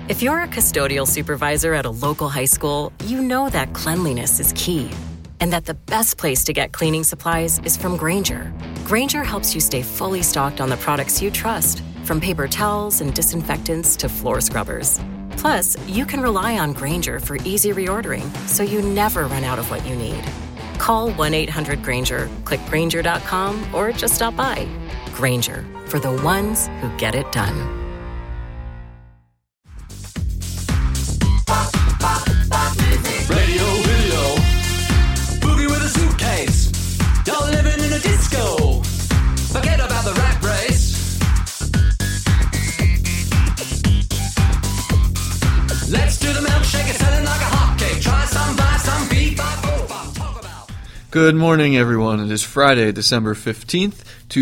If you're a custodial supervisor at a local high school, you know that cleanliness is key, and that the best place to get cleaning supplies is from Grainger. Grainger helps you stay fully stocked on the products you trust, from paper towels and disinfectants to floor scrubbers. Plus, you can rely on Grainger for easy reordering, so you never run out of what you need. Call 1-800-GRAINGER, click Grainger.com, or just stop by. Grainger, for the ones who get it done. Radio, video, boogie with a suitcase. You're living in a disco. Forget about the rat race. Let's do the milkshake, it's selling like a hotcake. Try some, buy some, beat by four, talk about. Good morning, everyone. It is Friday, December 15th,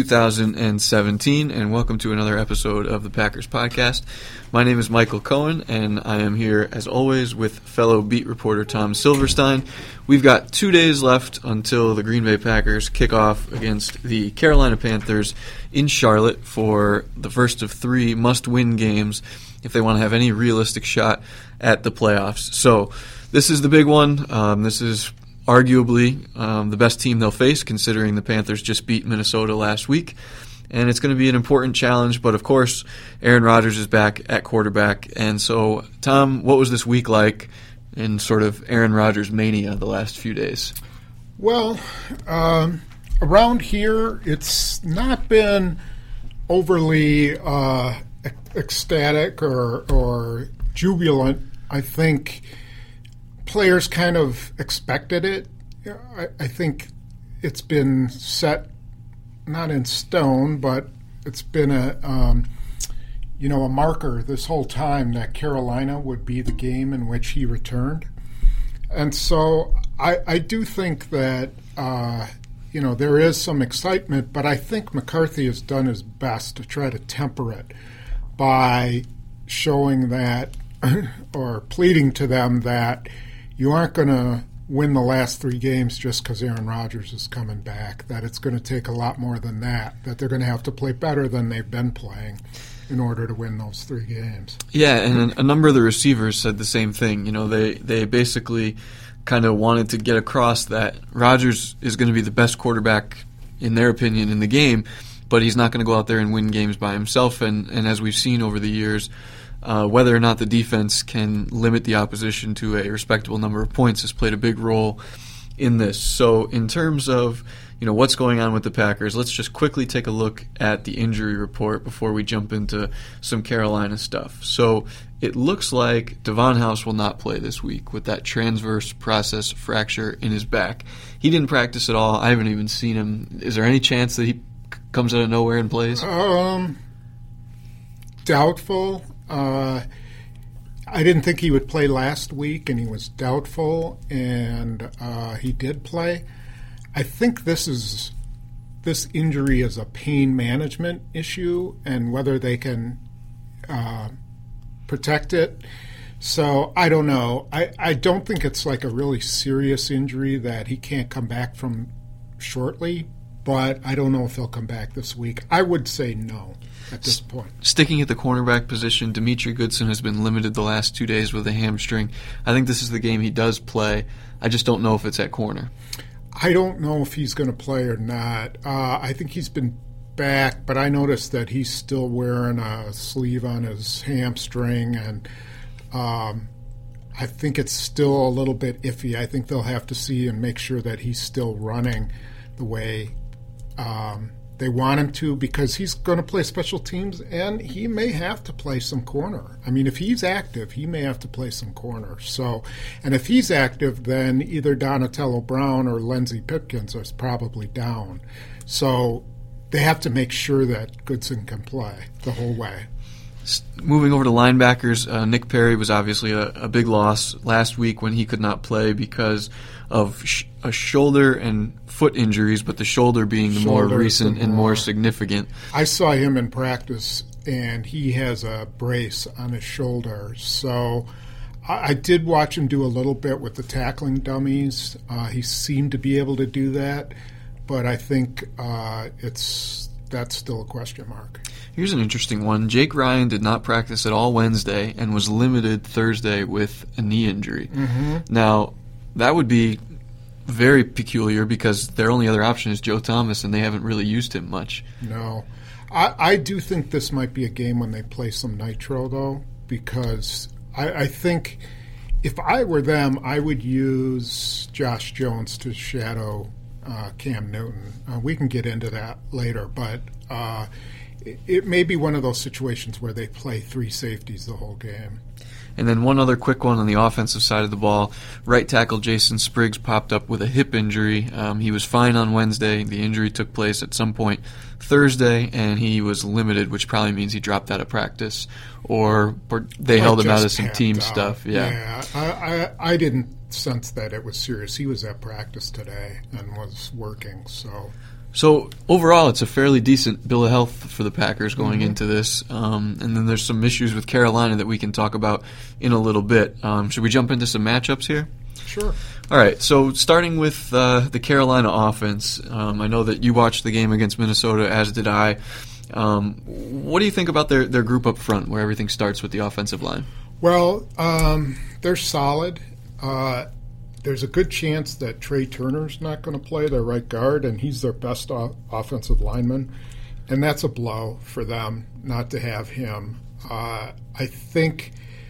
2017, and welcome to another episode of the Packers Podcast. My name is Michael Cohen, and I am here, as always, with fellow beat reporter Tom Silverstein. We've got 2 days left until the Green Bay Packers kick off against the Carolina Panthers in Charlotte for the first of three must-win games if they want to have any realistic shot at the playoffs. So this is the big one. This is arguably the best team they'll face, considering the Panthers just beat Minnesota last week. And it's going to be an important challenge, but of course, Aaron Rodgers is back at quarterback. And so, Tom, what was this week like in sort of Aaron Rodgers mania the last few days? Well, around here, it's not been overly ecstatic or jubilant. I think players kind of expected it. I think it's been set, not in stone, but it's been a marker this whole time that Carolina would be the game in which he returned. And so I do think that, there is some excitement, but I think McCarthy has done his best to try to temper it by showing that or pleading to them that you aren't going to win the last three games just because Aaron Rodgers is coming back, that it's going to take a lot more than that they're going to have to play better than they've been playing in order to win those three games. Yeah, and a number of the receivers said the same thing. You know, they basically kind of wanted to get across that Rodgers is going to be the best quarterback, in their opinion, in the game, but he's not going to go out there and win games by himself. And as we've seen over the years, whether or not the defense can limit the opposition to a respectable number of points has played a big role in this. So in terms of what's going on with the Packers, let's just quickly take a look at the injury report before we jump into some Carolina stuff. So it looks like Devon House will not play this week with that transverse process fracture in his back. He didn't practice at all. I haven't even seen him. Is there any chance that he comes out of nowhere and plays? Doubtful. I didn't think he would play last week, and he was doubtful, and he did play. I think this injury is a pain management issue, and whether they can protect it. So I don't know. I don't think it's like a really serious injury that he can't come back from shortly, but I don't know if he'll come back this week. I would say no at this point. Sticking at the cornerback position, Demetri Goodson has been limited the last 2 days with a hamstring. I think this is the game he does play. I just don't know if it's at corner. I don't know if he's going to play or not. I think he's been back, but I noticed that he's still wearing a sleeve on his hamstring, and I think it's still a little bit iffy. I think they'll have to see and make sure that he's still running the way they want him to, because he's going to play special teams, and he may have to play some corner. I mean, if he's active, he may have to play some corner. So, and if he's active, then either Donatello Brown or Lindsey Pipkins is probably down. So they have to make sure that Goodson can play the whole way. Moving over to linebackers, Nick Perry was obviously a big loss last week when he could not play because of a shoulder and foot injuries, but the shoulder being the more recent and more significant. I saw him in practice, and he has a brace on his shoulder. So I did watch him do a little bit with the tackling dummies. He seemed to be able to do that, but I think that's still a question mark. Here's an interesting one. Jake Ryan did not practice at all Wednesday and was limited Thursday with a knee injury. Now, that would be very peculiar because their only other option is Joe Thomas, and they haven't really used him much. No. I do think this might be a game when they play some nitro, though, because I think if I were them, I would use Josh Jones to shadow Cam Newton. We can get into that later, but it may be one of those situations where they play three safeties the whole game. And then one other quick one on the offensive side of the ball. Right tackle Jason Spriggs popped up with a hip injury. He was fine on Wednesday. The injury took place at some point Thursday, and he was limited, which probably means he dropped out of practice, or they held him out of some team stuff. Yeah, I didn't sense that it was serious. He was at practice today and was working, So overall, it's a fairly decent bill of health for the Packers going into this. And then there's some issues with Carolina that we can talk about in a little bit. Should we jump into some matchups here? Sure. All right, so starting with the Carolina offense, I know that you watched the game against Minnesota, as did I. What do you think about their group up front, where everything starts with the offensive line? Well, they're solid. There's a good chance that Trey Turner's not going to play, their right guard, and he's their best offensive lineman. And that's a blow for them not to have him. I think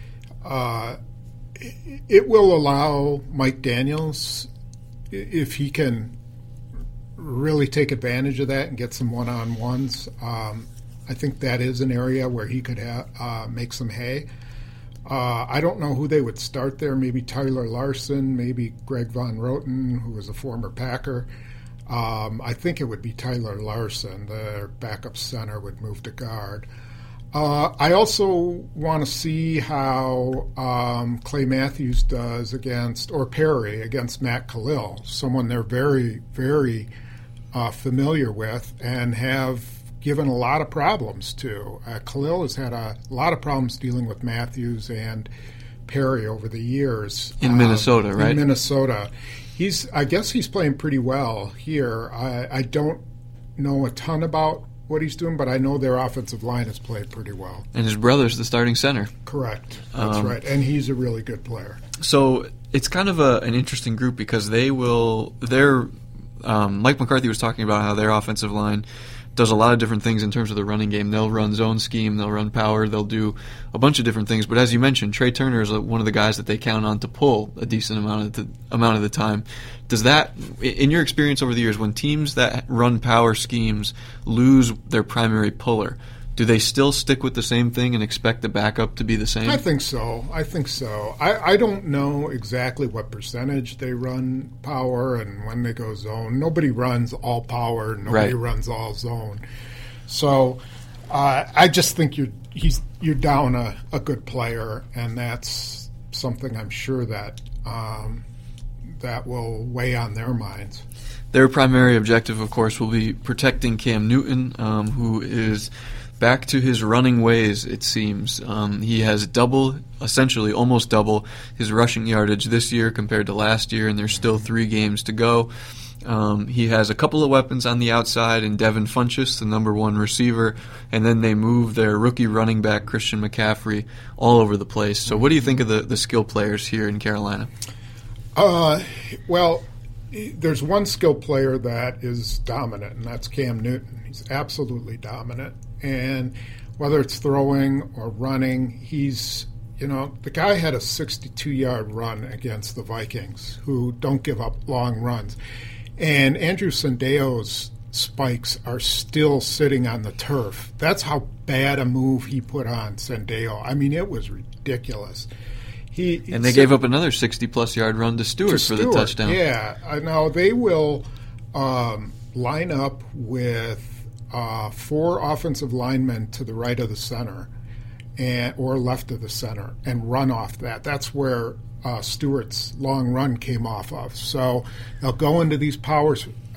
it will allow Mike Daniels, if he can really take advantage of that and get some one-on-ones, I think that is an area where he could make some hay. I don't know who they would start there. Maybe Tyler Larson, maybe Greg Von Roten, who was a former Packer. I think it would be Tyler Larson. Their backup center would move to guard. I also want to see how Clay Matthews does Perry against Matt Khalil, someone they're very, very familiar with and have given a lot of problems to. Khalil has had a lot of problems dealing with Matthews and Perry over the years. In Minnesota, right? In Minnesota. I guess he's playing pretty well here. I don't know a ton about what he's doing, but I know their offensive line has played pretty well. And his brother's the starting center. Correct. That's right. And he's a really good player. So it's kind of an interesting group because Mike McCarthy was talking about how their offensive line does a lot of different things in terms of the running game. They'll run zone scheme, they'll run power, they'll do a bunch of different things. But as you mentioned, Trey Turner is one of the guys that they count on to pull a decent amount of the time. Does that, in your experience over the years, when teams that run power schemes lose their primary puller, do they still stick with the same thing and expect the backup to be the same? I think so. I don't know exactly what percentage they run power and when they go zone. Nobody runs all power. Nobody runs all zone. So I just think you're down a good player, and that's something I'm sure that that will weigh on their minds. Their primary objective, of course, will be protecting Cam Newton, who is back to his running ways, it seems. He has essentially almost double his rushing yardage this year compared to last year, and there's still 3 games to go. He has a couple of weapons on the outside in Devin Funchess, the number 1 receiver, and then they move their rookie running back, Christian McCaffrey, all over the place. So what do you think of the skill players here in Carolina? Well, there's one skill player that is dominant, and that's Cam Newton. He's absolutely dominant. And whether it's throwing or running, the guy had a 62-yard run against the Vikings, who don't give up long runs. And Andrew Sendejo's spikes are still sitting on the turf. That's how bad a move he put on Sendejo. I mean, it was ridiculous. And they gave up another 60-plus yard run to Stewart for the touchdown. Yeah. Now, they will line up with 4 offensive linemen to the right of the center or left of the center and run off that. That's where Stewart's long run came off of. So they'll go into these power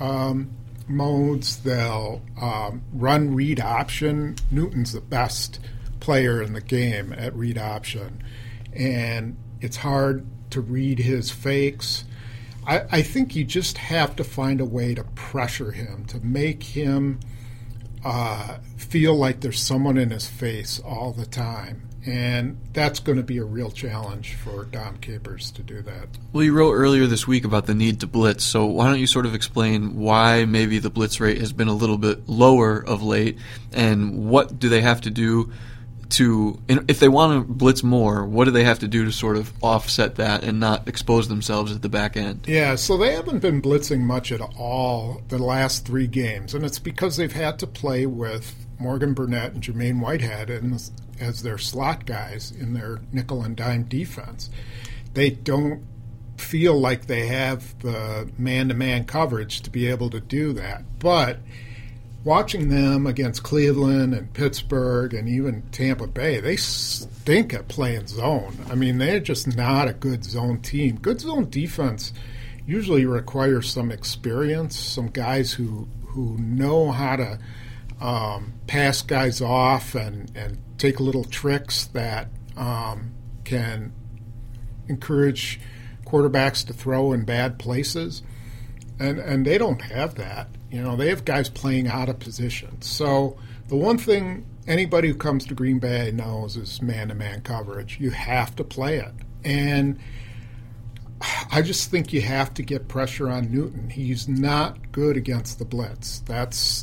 modes. They'll run read option. Newton's the best player in the game at read option. And it's hard to read his fakes. I think you just have to find a way to pressure him, to make him feel like there's someone in his face all the time. And that's going to be a real challenge for Dom Capers to do that. Well, you wrote earlier this week about the need to blitz, so why don't you sort of explain why maybe the blitz rate has been a little bit lower of late, and what do they have to do to, if they want to blitz more, what do they have to do to sort of offset that and not expose themselves at the back end? Yeah, so they haven't been blitzing much at all the last 3 games, and it's because they've had to play with Morgan Burnett and Jermaine Whitehead as their slot guys in their nickel and dime defense. They don't feel like they have the man-to-man coverage to be able to do that. But watching them against Cleveland and Pittsburgh and even Tampa Bay, they stink at playing zone. I mean, they're just not a good zone team. Good zone defense usually requires some experience, some guys who know how to pass guys off and take little tricks that can encourage quarterbacks to throw in bad places. And they don't have that. You know, they have guys playing out of position. So the one thing anybody who comes to Green Bay knows is man-to-man coverage. You have to play it. And I just think you have to get pressure on Newton. He's not good against the blitz. That's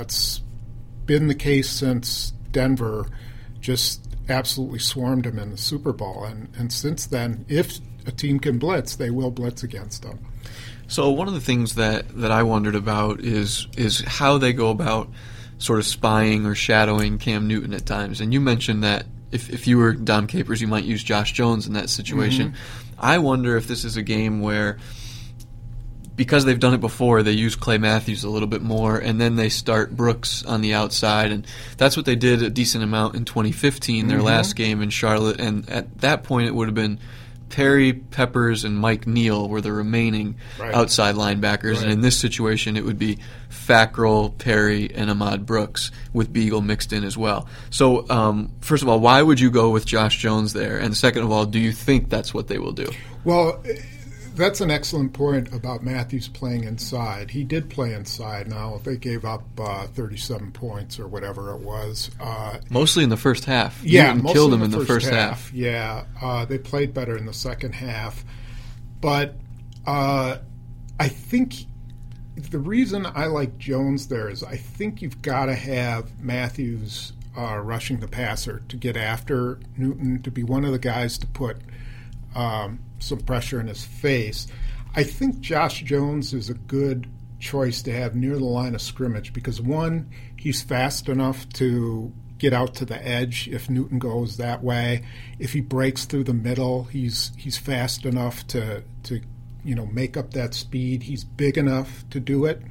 been the case since Denver just absolutely swarmed him in the Super Bowl. And since then, if a team can blitz, they will blitz against them. So one of the things that I wondered about is how they go about sort of spying or shadowing Cam Newton at times. And you mentioned that if you were Dom Capers, you might use Josh Jones in that situation. Mm-hmm. I wonder if this is a game where, because they've done it before, they use Clay Matthews a little bit more, and then they start Brooks on the outside. And that's what they did a decent amount in 2015, their last game in Charlotte. And at that point, it would have been Perry, Peppers, and Mike Neal were the remaining outside linebackers. And in this situation, it would be Fackrell, Perry, and Ahmad Brooks with Beagle mixed in as well. So, first of all, why would you go with Josh Jones there? And second of all, do you think that's what they will do? Well, that's an excellent point about Matthews playing inside. He did play inside. Now, they gave up 37 points or whatever it was. Mostly in the first half. Yeah, Newton killed him in the first half. Yeah, they played better in the second half. But I think the reason I like Jones there is I think you've got to have Matthews rushing the passer to get after Newton, to be one of the guys to put some pressure in his face. I think Josh Jones is a good choice to have near the line of scrimmage because, one, he's fast enough to get out to the edge if Newton goes that way. If he breaks through the middle, he's fast enough to make up that speed. He's big enough to do it.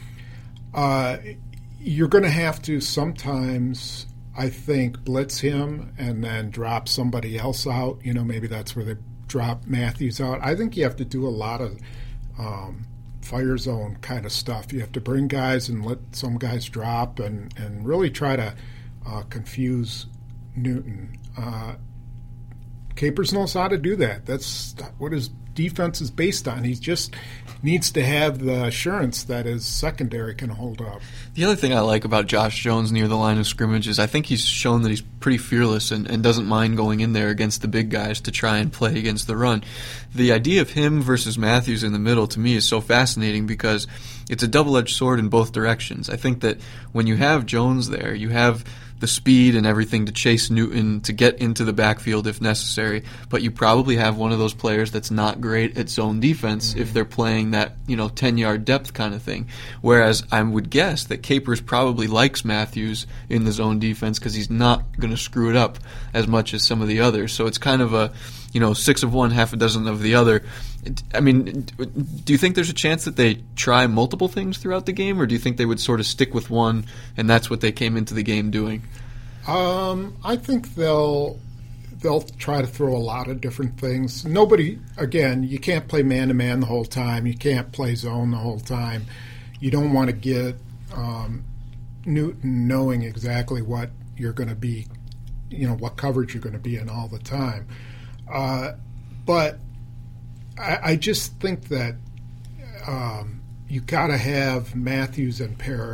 You're going to have to sometimes, I think, blitz him and then drop somebody else out. Maybe that's where they drop Matthews out. I think you have to do a lot of fire zone kind of stuff. You have to bring guys and let some guys drop and really try to confuse Newton. Capers knows how to do that. That's what his defense is based on. He just needs to have the assurance that his secondary can hold up. The other thing I like about Josh Jones near the line of scrimmage is I think he's shown that he's pretty fearless and doesn't mind going in there against the big guys to try and play against the run. The idea of him versus Matthews in the middle to me is so fascinating because it's a double-edged sword in both directions. I think that when you have Jones there, you have the speed and everything to chase Newton, to get into the backfield if necessary, but you probably have one of those players that's not great at zone defense if they're playing that 10-yard depth kind of thing. Whereas I would guess that Capers probably likes Matthews in the zone defense because he's not going to screw it up as much as some of the others. So it's kind of a 6 of one, half a dozen of the other. I mean, do you think there's a chance that they try multiple things throughout the game, or do you think they would sort of stick with one and that's what they came into the game doing? I think they'll try to throw a lot of different things. You can't play man-to-man the whole time. You can't play zone the whole time. You don't want to get Newton knowing exactly what you're going to be, what coverage you're going to be in all the time. But I just think that you got to have Matthews and Perry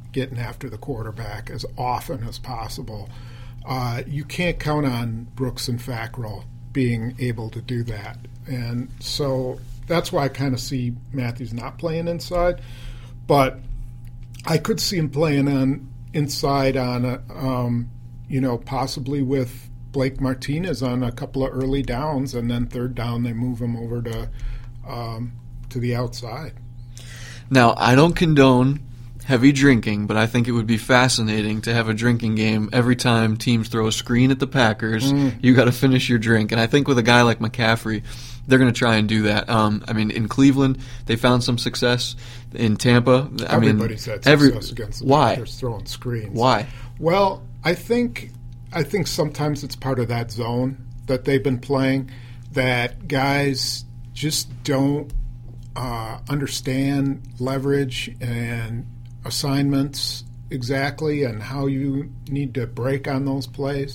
getting after the quarterback as often as possible. You can't count on Brooks and Fackrell being able to do that. And so that's why I kind of see Matthews not playing inside. But I could see him playing inside on, possibly with Blake Martinez on a couple of early downs, and then third down they move him over to the outside. Now, I don't condone heavy drinking, but I think it would be fascinating to have a drinking game every time teams throw a screen at the Packers. You got to finish your drink, and I think with a guy like McCaffrey, they're going to try and do that. In Cleveland, they found some success. In Tampa, everybody's had success against the Packers throwing screens. Why? Well, I think sometimes it's part of that zone that they've been playing, that guys just don't understand leverage and assignments exactly, and how you need to break on those plays.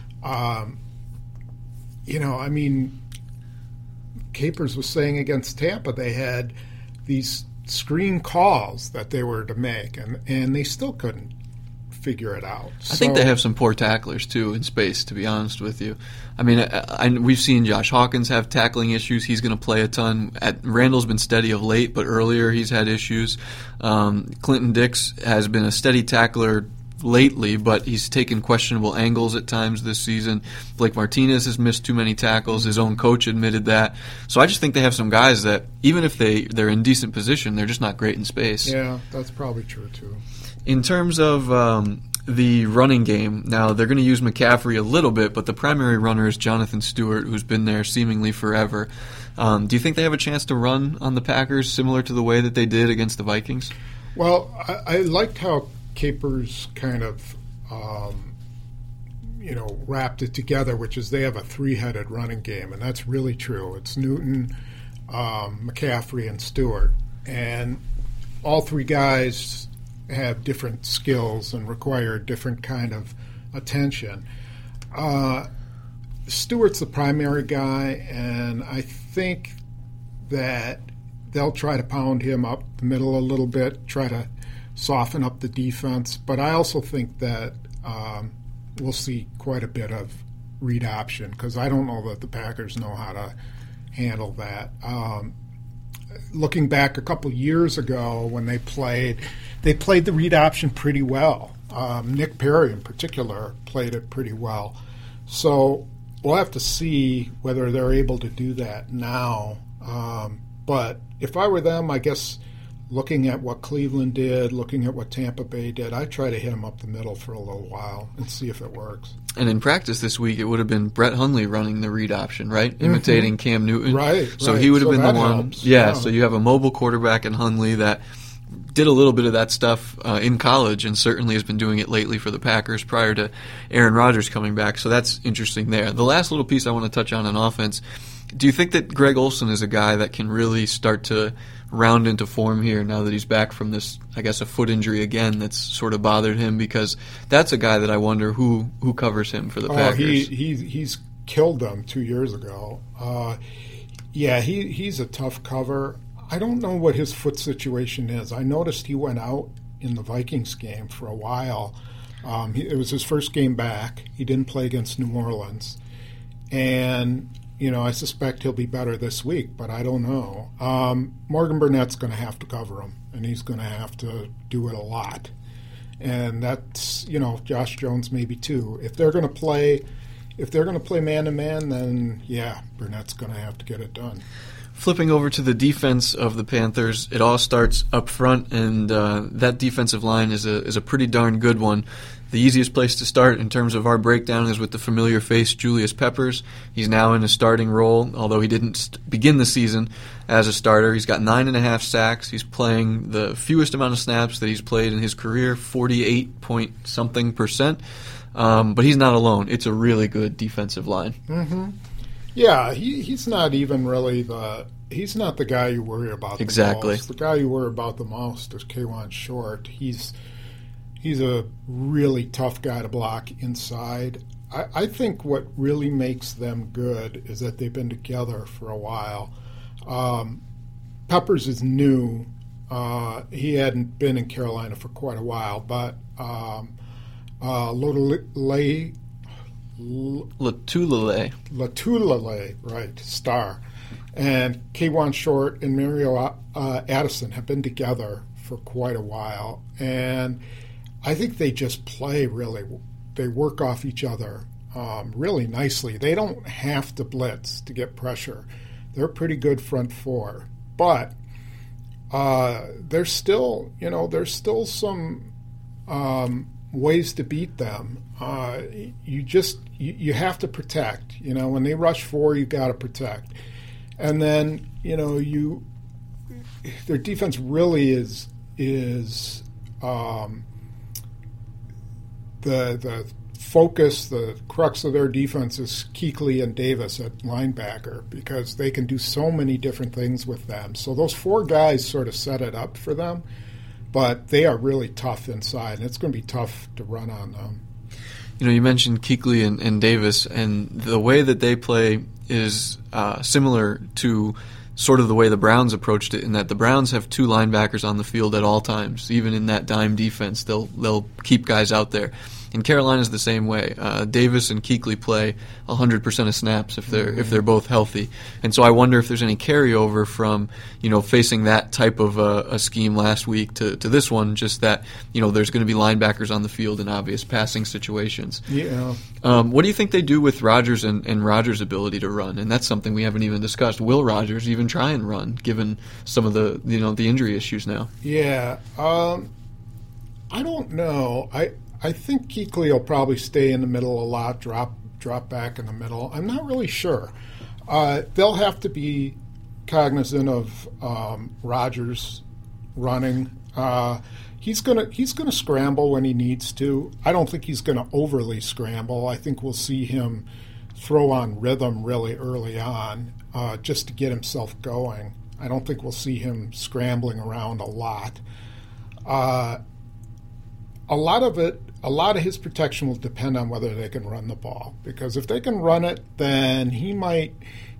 Capers was saying against Tampa they had these screen calls that they were to make, and they still couldn't figure it out. I think they have some poor tacklers, too, in space, to be honest with you. We've seen Josh Hawkins have tackling issues. He's going to play a ton. Randall's been steady of late, but earlier he's had issues. Clinton Dix has been a steady tackler lately, but he's taken questionable angles at times this season. Blake Martinez has missed too many tackles. His own coach admitted that. So I just think they have some guys that, even if they're in decent position, they're just not great in space. Yeah, that's probably true, too. In terms of the running game, now they're going to use McCaffrey a little bit, but the primary runner is Jonathan Stewart, who's been there seemingly forever. Do you think they have a chance to run on the Packers similar to the way that they did against the Vikings? Well, I liked how Capers kind of, wrapped it together, which is they have a three-headed running game, and that's really true. It's Newton, McCaffrey, and Stewart. And all three guys have different skills and require different kind of attention. Stewart's the primary guy, and I think that they'll try to pound him up the middle a little bit, try to soften up the defense. But I also think that we'll see quite a bit of read option, because I don't know that the Packers know how to handle that. Looking back a couple years ago when they played the read option pretty well. Nick Perry in particular played it pretty well. So we'll have to see whether they're able to do that now. But if I were them, I guess looking at what Cleveland did, looking at what Tampa Bay did, I'd try to hit them up the middle for a little while and see if it works. And in practice this week, it would have been Brett Hundley running the read option, right? Imitating Cam Newton. Right. So he would have been the one. Helps. Yeah, so you have a mobile quarterback in Hundley that did a little bit of that stuff in college and certainly has been doing it lately for the Packers prior to Aaron Rodgers coming back. So that's interesting there. The last little piece I want to touch on offense, do you think that Greg Olsen is a guy that can really start to round into form here now that he's back from this, I guess, a foot injury again that's sort of bothered him? Because that's a guy that I wonder who covers him for the Packers. He's killed them 2 years ago. He's a tough cover. I don't know what his foot situation is. I noticed he went out in the Vikings game for a while. It was his first game back. He didn't play against New Orleans. And, I suspect he'll be better this week, but I don't know. Morgan Burnett's going to have to cover him, and he's going to have to do it a lot. And that's, Josh Jones maybe too. If they're going to play man-to-man, then, Burnett's going to have to get it done. Flipping over to the defense of the Panthers, it all starts up front, and that defensive line is a pretty darn good one. The easiest place to start in terms of our breakdown is with the familiar face Julius Peppers. He's now in a starting role, although he didn't begin the season as a starter. He's got 9.5 sacks. He's playing the fewest amount of snaps that he's played in his career, 48-point-something%. But he's not alone. It's a really good defensive line. Mm-hmm. Yeah, he's not even really he's not the guy you worry about exactly. the most. The guy you worry about the most is Kawann Short. He's a really tough guy to block inside. I think what really makes them good is that they've been together for a while. Peppers is new. He hadn't been in Carolina for quite a while, but Latulele, right, star. And K'Wan Short and Mario Addison have been together for quite a while. And I think they just play really, they work off each other really nicely. They don't have to blitz to get pressure. They're a pretty good front four. But there's still some ways to beat them. You have to protect. When they rush four, you got to protect. And then their defense really is the focus, the crux of their defense is Kuechly and Davis at linebacker, because they can do so many different things with them. So those four guys sort of set it up for them, but they are really tough inside, and it's going to be tough to run on them. You mentioned Kuechly and Davis, and the way that they play is similar to sort of the way the Browns approached it, in that the Browns have two linebackers on the field at all times. Even in that dime defense, they'll keep guys out there. And Carolina's the same way. Davis and Kuechly play 100% of snaps if they're both healthy. And so I wonder if there's any carryover from facing that type of a scheme last week to this one. Just that there's going to be linebackers on the field in obvious passing situations. Yeah. What do you think they do with Rodgers and Rodgers' ability to run? And that's something we haven't even discussed. Will Rodgers even try and run, given some of the the injury issues now? Yeah. I don't know. I think Kuechly will probably stay in the middle a lot, drop back in the middle. I'm not really sure. They'll have to be cognizant of Rodgers running. He's gonna scramble when he needs to. I don't think he's gonna overly scramble. I think we'll see him throw on rhythm really early on, just to get himself going. I don't think we'll see him scrambling around a lot. A lot of his protection will depend on whether they can run the ball. Because if they can run it, then he might,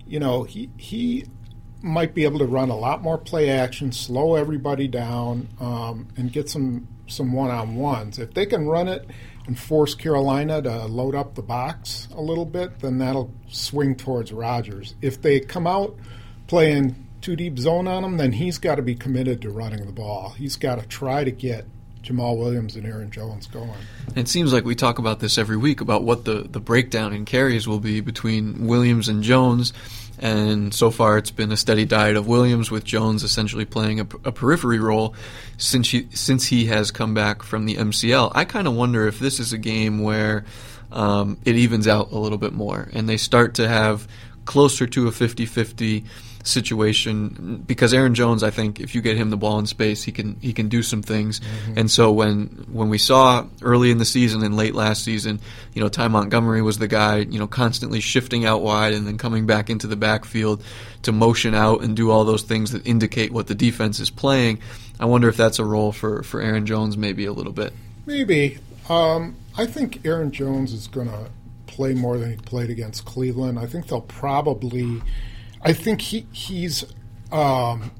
he might be able to run a lot more play action, slow everybody down, and get some one-on-ones. If they can run it and force Carolina to load up the box a little bit, then that'll swing towards Rodgers. If they come out playing too deep zone on him, then he's got to be committed to running the ball. He's got to try to get Jamal Williams and Aaron Jones going. It seems like we talk about this every week, about what the breakdown in carries will be between Williams and Jones, and so far it's been a steady diet of Williams, with Jones essentially playing a periphery role since he has come back from the MCL. I kind of wonder if this is a game where it evens out a little bit more, and they start to have closer to a 50-50 situation, because Aaron Jones, I think, if you get him the ball in space, he can do some things. Mm-hmm. And so when we saw early in the season and late last season, Ty Montgomery was the guy, constantly shifting out wide and then coming back into the backfield to motion out and do all those things that indicate what the defense is playing. I wonder if that's a role for Aaron Jones, maybe a little bit. Maybe. I think Aaron Jones is going to play more than he played against Cleveland. I think they'll probably. I think he's going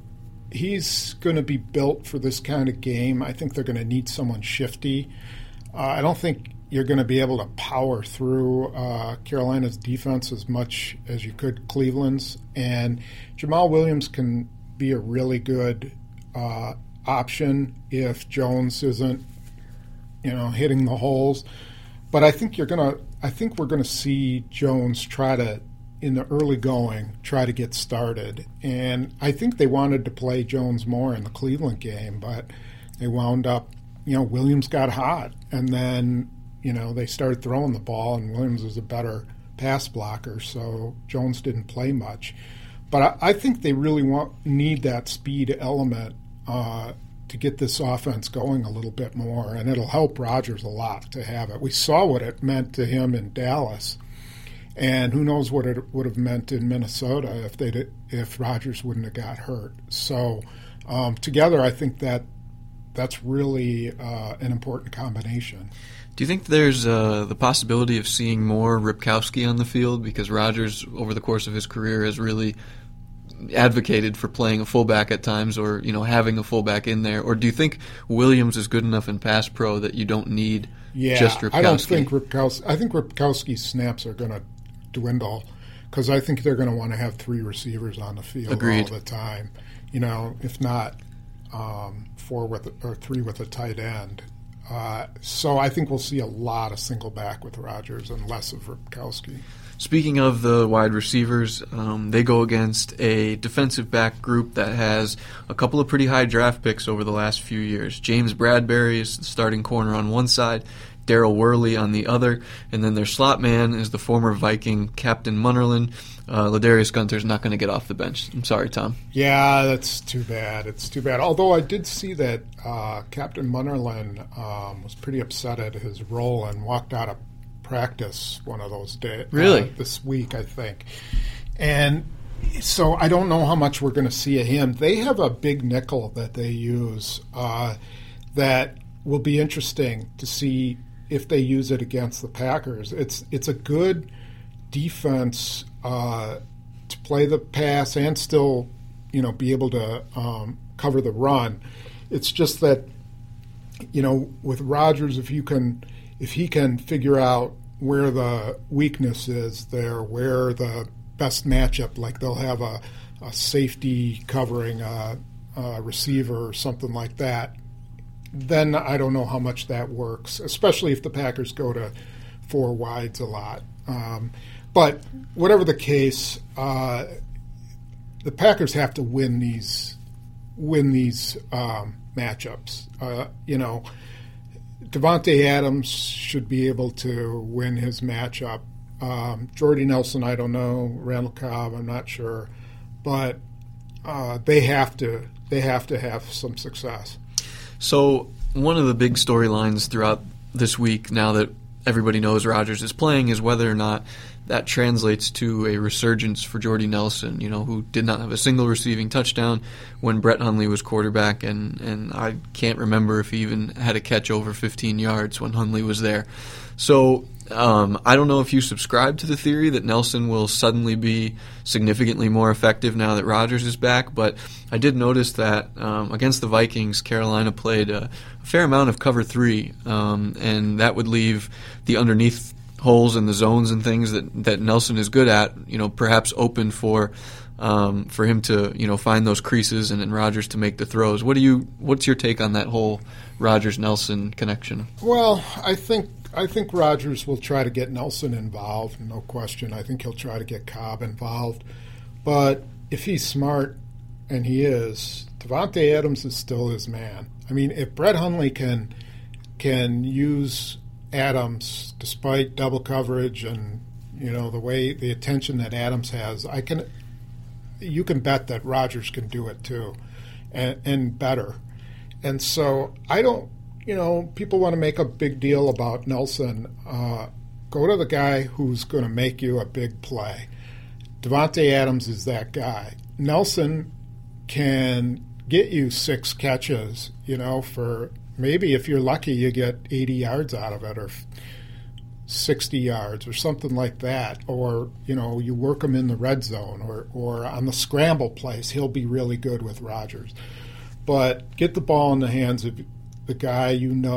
to be built for this kind of game. I think they're going to need someone shifty. I don't think you're going to be able to power through Carolina's defense as much as you could Cleveland's. And Jamal Williams can be a really good option if Jones isn't, hitting the holes. But I think we're going to see Jones try to, in the early going, try to get started. And I think they wanted to play Jones more in the Cleveland game, but they wound up, Williams got hot. And then, they started throwing the ball, and Williams was a better pass blocker, so Jones didn't play much. But I think they really need that speed element to get this offense going a little bit more, and it'll help Rodgers a lot to have it. We saw what it meant to him in Dallas. And who knows what it would have meant in Minnesota if Rodgers wouldn't have got hurt. So together, I think that's really an important combination. Do you think there's the possibility of seeing more Ripkowski on the field? Because Rodgers, over the course of his career, has really advocated for playing a fullback at times, or having a fullback in there? Or do you think Williams is good enough in pass pro that you don't need just Ripkowski? I don't think Ripkowski. I think Ripkowski's snaps are going to dwindle because I think they're going to want to have 3 receivers on the field Agreed. all the time. If not 4 or 3 with a tight end. So I think we'll see a lot of single back with Rodgers and less of Ripkowski. Speaking of the wide receivers, they go against a defensive back group that has a couple of pretty high draft picks over the last few years. James Bradbury is the starting corner on one side, Darryl Worley on the other, and then their slot man is the former Viking Captain Munnerlyn. Ladarius Gunter's not going to get off the bench. I'm sorry, Tom. Yeah, that's too bad. It's too bad. Although I did see that Captain Munnerlyn was pretty upset at his role and walked out of practice one of those days. Really? This week, I think. And so I don't know how much we're going to see of him. They have a big nickel that they use that will be interesting to see if they use it against the Packers. It's a good defense to play the pass and still, be able to cover the run. It's just that, with Rodgers, if he can figure out where the weakness is there, where the best matchup, like they'll have a safety covering a receiver or something like that, then I don't know how much that works, especially if the Packers go to 4 wides a lot. But whatever the case, the Packers have to win these matchups. Davante Adams should be able to win his matchup. Jordy Nelson, I don't know. Randall Cobb, I'm not sure, but they have to have some success. So one of the big storylines throughout this week, now that everybody knows Rodgers is playing, is whether or not that translates to a resurgence for Jordy Nelson, who did not have a single receiving touchdown when Brett Hundley was quarterback, and I can't remember if he even had a catch over 15 yards when Hundley was there. So I don't know if you subscribe to the theory that Nelson will suddenly be significantly more effective now that Rodgers is back, but I did notice that against the Vikings, Carolina played a fair amount of cover 3, and that would leave the underneath holes in the zones and things that Nelson is good at, perhaps open for him to find those creases and Rodgers to make the throws. What's your take on that whole Rodgers-Nelson connection? Well, I think Rodgers will try to get Nelson involved, no question. I think he'll try to get Cobb involved. But if he's smart, and he is, Davante Adams is still his man. I mean, if Brett Hundley can use Adams despite double coverage and the attention that Adams has, you can bet that Rodgers can do it too, and better. And so I don't. People want to make a big deal about Nelson. Go to the guy who's going to make you a big play. Davante Adams is that guy. Nelson can get you 6 catches, for maybe if you're lucky you get 80 yards out of it or 60 yards or something like that. Or, you work him in the red zone or on the scramble plays. He'll be really good with Rodgers. But get the ball in the hands of the guy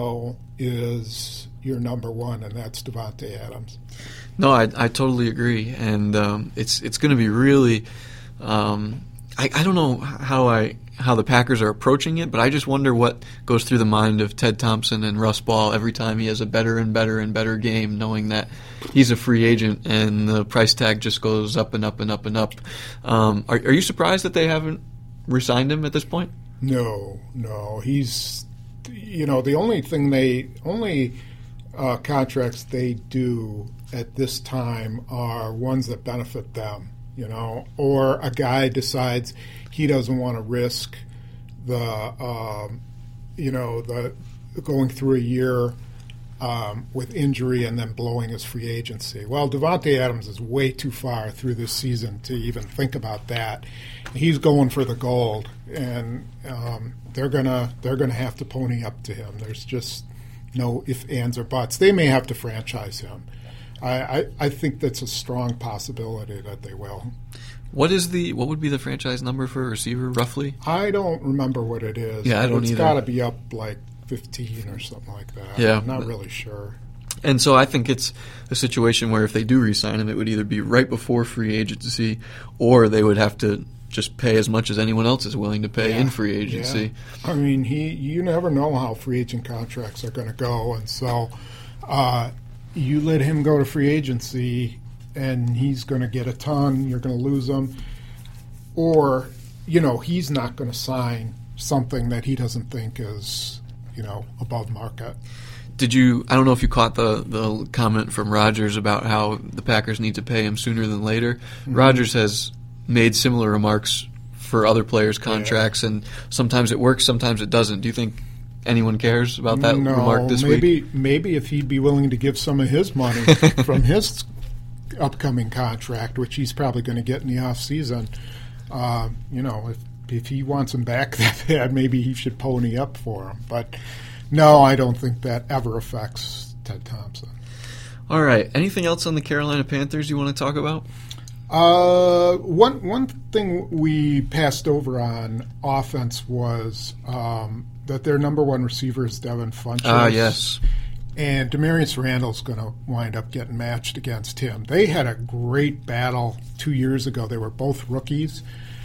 is your number one, and that's Davante Adams. No, I totally agree, and it's going to be really. I don't know how the Packers are approaching it, but I just wonder what goes through the mind of Ted Thompson and Russ Ball every time he has a better and better and better game, knowing that he's a free agent and the price tag just goes up and up and up and up. Are you surprised that they haven't re-signed him at this point? No, he's. The only contracts they do at this time are ones that benefit them, or a guy decides he doesn't want to risk the going through a year with injury and then blowing his free agency. Well, Davante Adams is way too far through this season to even think about that. He's going for the gold, and they're gonna have to pony up to him. There's just no ifs, ands, or buts. They may have to franchise him. I think that's a strong possibility that they will. What would be the franchise number for a receiver, roughly? I don't remember what it is. Yeah, I don't either. It's either. got to be up like 15 or something like that. Yeah. I'm not really sure. And so I think it's a situation where if they do re-sign him, it would either be right before free agency, or they would have to just pay as much as anyone else is willing to pay in free agency. Yeah. I mean, you never know how free agent contracts are going to go, and so you let him go to free agency, and he's going to get a ton. You're going to lose him, or he's not going to sign something that he doesn't think is above market. I don't know if you caught the comment from Rodgers about how the Packers need to pay him sooner than later. Mm-hmm. Rodgers has made similar remarks for other players' contracts, and sometimes it works, sometimes it doesn't. Do you think anyone cares about that remark this week? Maybe if he'd be willing to give some of his money from his upcoming contract, which he's probably going to get in the offseason, if he wants him back that bad, maybe he should pony up for him. But no, I don't think that ever affects Ted Thompson. All right. Anything else on the Carolina Panthers you want to talk about? One thing we passed over on offense was that their number one receiver is Devin Funchess. Yes. And Demarius Randall's going to wind up getting matched against him. They had a great battle 2 years ago. They were both rookies.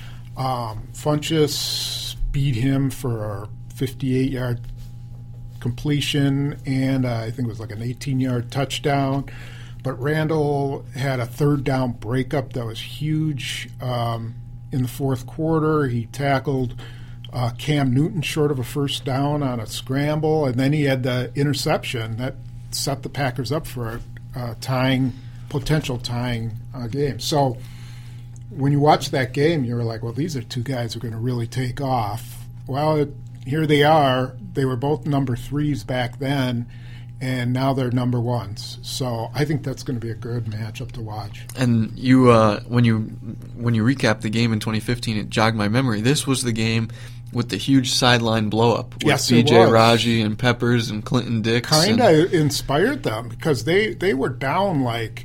Funchess beat him for a 58-yard completion, and I think it was like an 18-yard touchdown. But Randall had a third down breakup that was huge in the fourth quarter. He tackled Cam Newton short of a first down on a scramble, and then he had the interception that set the Packers up for a potential tying game. So when you watch that game, you were like, well, these are two guys who are going to really take off. Well, here they are. They were both number 3s back then, and now they're number 1s. So I think that's going to be a good matchup to watch. And you, when you recap the game in 2015, it jogged my memory. This was the game with the huge sideline blow-up with B.J. Raji and Peppers and Clinton Dix. Kind of inspired them because they were down like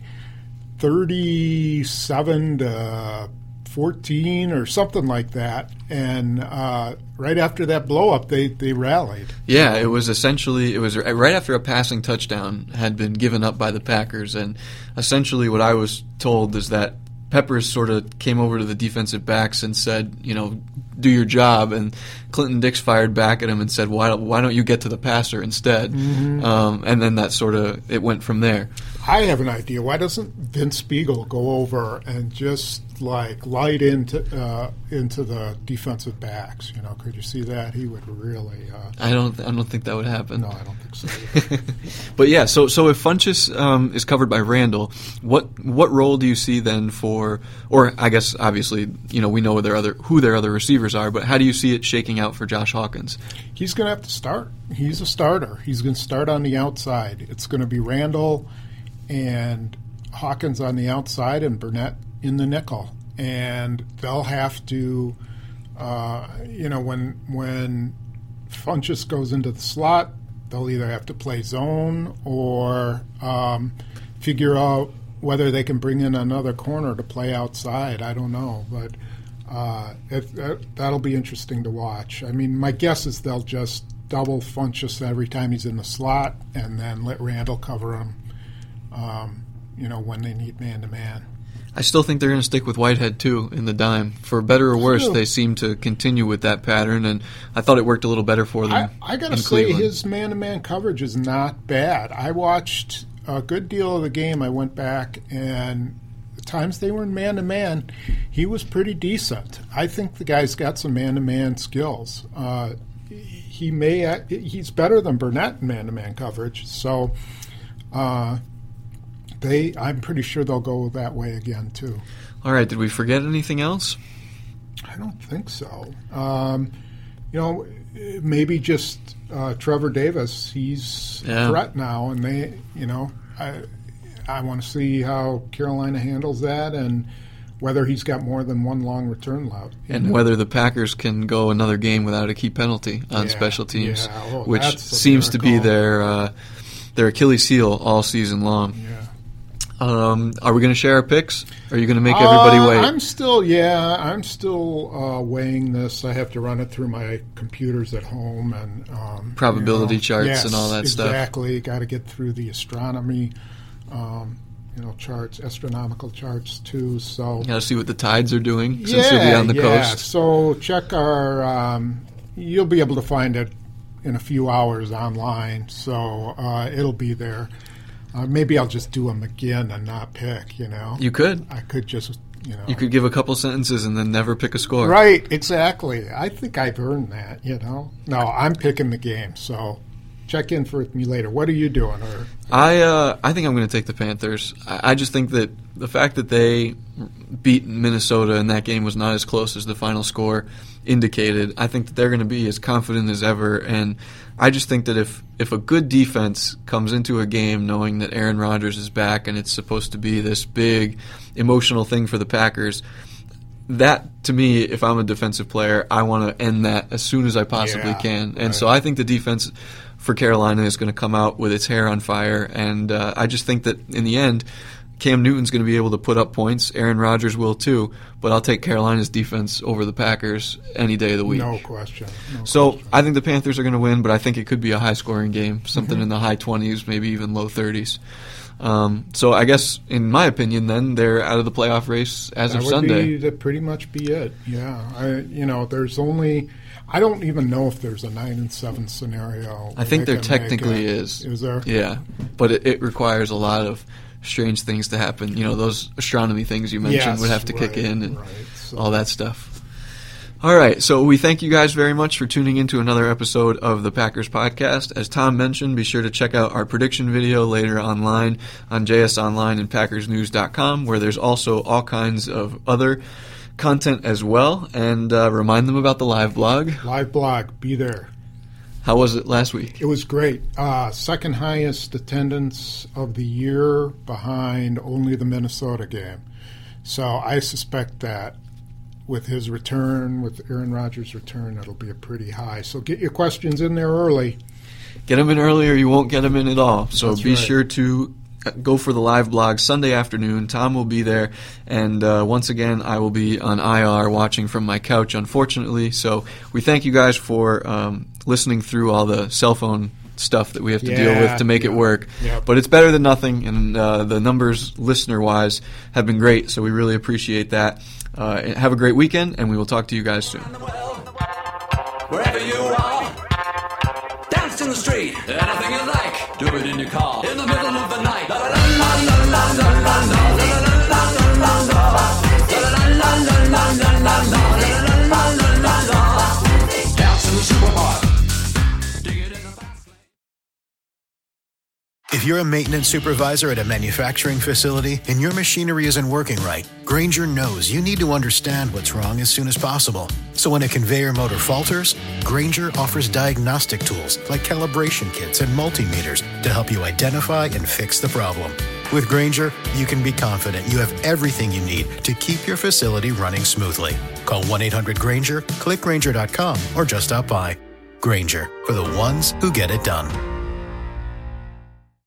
37 to 14 or something like that, and right after that blow-up, they rallied. Yeah, it was right after a passing touchdown had been given up by the Packers, and essentially what I was told is that Peppers sort of came over to the defensive backs and said, do your job, and Clinton Dix fired back at him and said, why don't you get to the passer instead? Mm-hmm. And then that sort of, it went from there. I have an idea. Why doesn't Vince Spiegel go over and just light into the defensive backs? Could you see that? He would really. I don't think that would happen. No, I don't think so either. But yeah, so if Funchess is covered by Randall, what role do you see then for? Or I guess obviously we know who their other receivers are, but how do you see it shaking out for Josh Hawkins? He's going to have to start. He's a starter. He's going to start on the outside. It's going to be Randall and Hawkins on the outside and Burnett in the nickel. And they'll have to, when Funchess goes into the slot, they'll either have to play zone or figure out whether they can bring in another corner to play outside. I don't know, but that'll be interesting to watch. I mean, my guess is they'll just double Funchess every time he's in the slot and then let Randall cover him, when they need man-to-man. I still think they're going to stick with Whitehead, too, in the dime. For better or worse, they seem to continue with that pattern, and I thought it worked a little better for them. I got to say, his man-to-man coverage is not bad. I watched a good deal of the game. I went back, and the times they were in man-to-man, he was pretty decent. I think the guy's got some man-to-man skills. He's better than Burnett in man-to-man coverage, so I'm pretty sure they'll go that way again, too. All right. Did we forget anything else? I don't think so. Maybe just Trevor Davis. He's a threat now, and I want to see how Carolina handles that and whether he's got more than one long return route. And whether the Packers can go another game without a key penalty on special teams, which seems to be their Achilles heel all season long. Yeah. Are we going to share our picks? Are you going to make everybody wait? I'm still weighing this. I have to run it through my computers at home and probability charts and all that exactly. stuff. Exactly. Got to get through the astronomy, charts, astronomical charts too. So you got to see what the tides are doing since you'll be on the coast. So check our. You'll be able to find it in a few hours online. So it'll be there. Maybe I'll just do them again and not pick, You could. I could just, You could give a couple sentences and then never pick a score. Right, exactly. I think I've earned that, No, I'm picking the game, so check in for me later. What are you doing? I think I'm going to take the Panthers. I just think that the fact that they beat Minnesota and that game was not as close as the final score indicated, I think that they're going to be as confident as ever. And I just think that if a good defense comes into a game knowing that Aaron Rodgers is back and it's supposed to be this big emotional thing for the Packers, that, to me, if I'm a defensive player, I want to end that as soon as I possibly can. And so I think the defense for Carolina is going to come out with its hair on fire. And I just think that in the end, Cam Newton's going to be able to put up points. Aaron Rodgers will too. But I'll take Carolina's defense over the Packers any day of the week. No question. I think the Panthers are going to win, but I think it could be a high-scoring game, something in the high 20s, maybe even low 30s. So I guess, in my opinion, then they're out of the playoff race as of Sunday. That would pretty much be it. Yeah, there's only. I don't even know if there's a 9-7 scenario. I think there technically is. Is there? Yeah, but it requires a lot of strange things to happen. Those astronomy things you mentioned would have to kick in and all that stuff. All right, so we thank you guys very much for tuning in to another episode of the Packers Podcast. As Tom mentioned, be sure to check out our prediction video later online on JS Online and PackersNews.com, where there's also all kinds of other content as well. And remind them about the live blog. Live blog, be there. How was it last week? It was great. Second highest attendance of the year behind only the Minnesota game. So I suspect that with his return, with Aaron Rodgers' return, it'll be a pretty high. So get your questions in there early. Get them in early or you won't get them in at all. So That's be right. sure to go for the live blog Sunday afternoon. Tom will be there. And once again, I will be on IR watching from my couch, unfortunately. So we thank you guys for listening through all the cell phone stuff that we have to deal with to make it work. Yep. But it's better than nothing, and the numbers, listener-wise, have been great. So we really appreciate that. Have a great weekend, and we will talk to you guys soon. Wherever you are, dance in the street, anything you like, do it in your car, in the middle of the night. La la la la la la la la la la la la la la la. Dance in the supermarket. If you're a maintenance supervisor at a manufacturing facility and your machinery isn't working right, Grainger knows you need to understand what's wrong as soon as possible. So when a conveyor motor falters, Grainger offers diagnostic tools like calibration kits and multimeters to help you identify and fix the problem. With Grainger, you can be confident you have everything you need to keep your facility running smoothly. Call 1-800-GRAINGER, click Grainger.com, or just stop by. Grainger, for the ones who get it done.